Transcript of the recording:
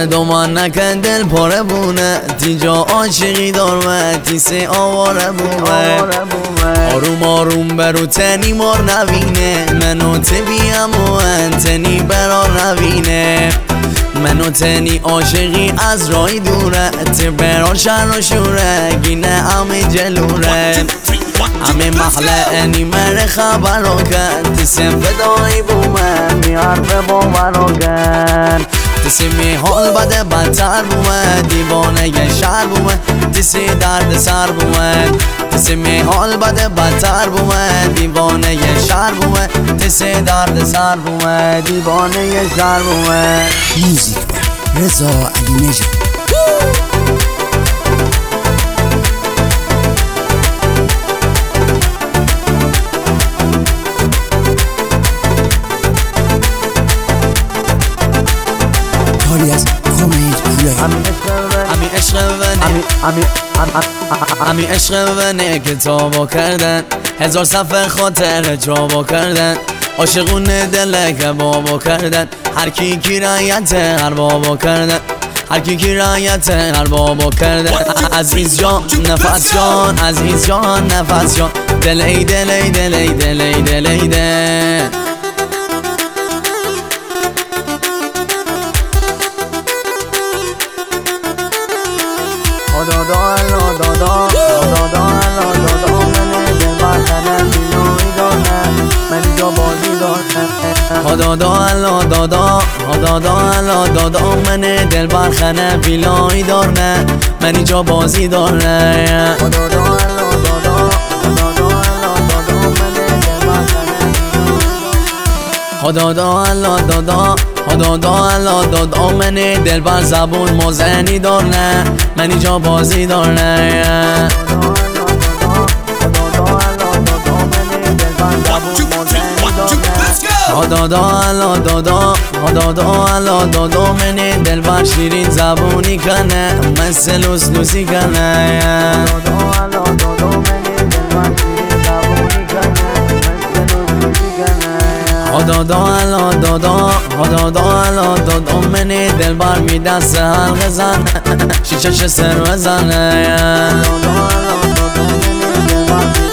دومان نکن دل پاره بونه تیجا عاشقی دارمه تیسه آواره بومه آروم آروم برو تنی مار نبینه منو تبیم و انتنی برار نبینه منو تنی عاشقی از رای دوره تی برار شر و شوره گینه همه جلوره همه مخلع نیمر خبر رو کن تیسه فدایی بومه میار به باور رو کن تیسی می حال بده بدتر بومه دیوانه یه شهر بومه تیسی درد سر بومه تیسی می حال بده بدتر بومه دیوانه یه شهر بومه تیسی درد سر بومه دیوانه یه شهر بومه موزیک رضا علی نژاد همی عشق ونه کتابا کردن هزار صفحه خاطر جابا کردن عاشقون دل کبابا کردن هر کی کی رایت هر بابا کردن هر کی کی رایت هر بابا کردن عزیز جان نفس جان عزیز جان نفس جان دل ای دل ای دل ای دل ای دل ای دل دادا من دل برخنه بیلایی دارنه من اینجا بازی دارنه دادا من دل بر زبون مزنی دارنه من اینجا بازی دارنه دادا من دل بر شیرین زبونی کنه مثل لوسی کنه دادا من دل بر می دست حلقه زنه شیچش سر بزنه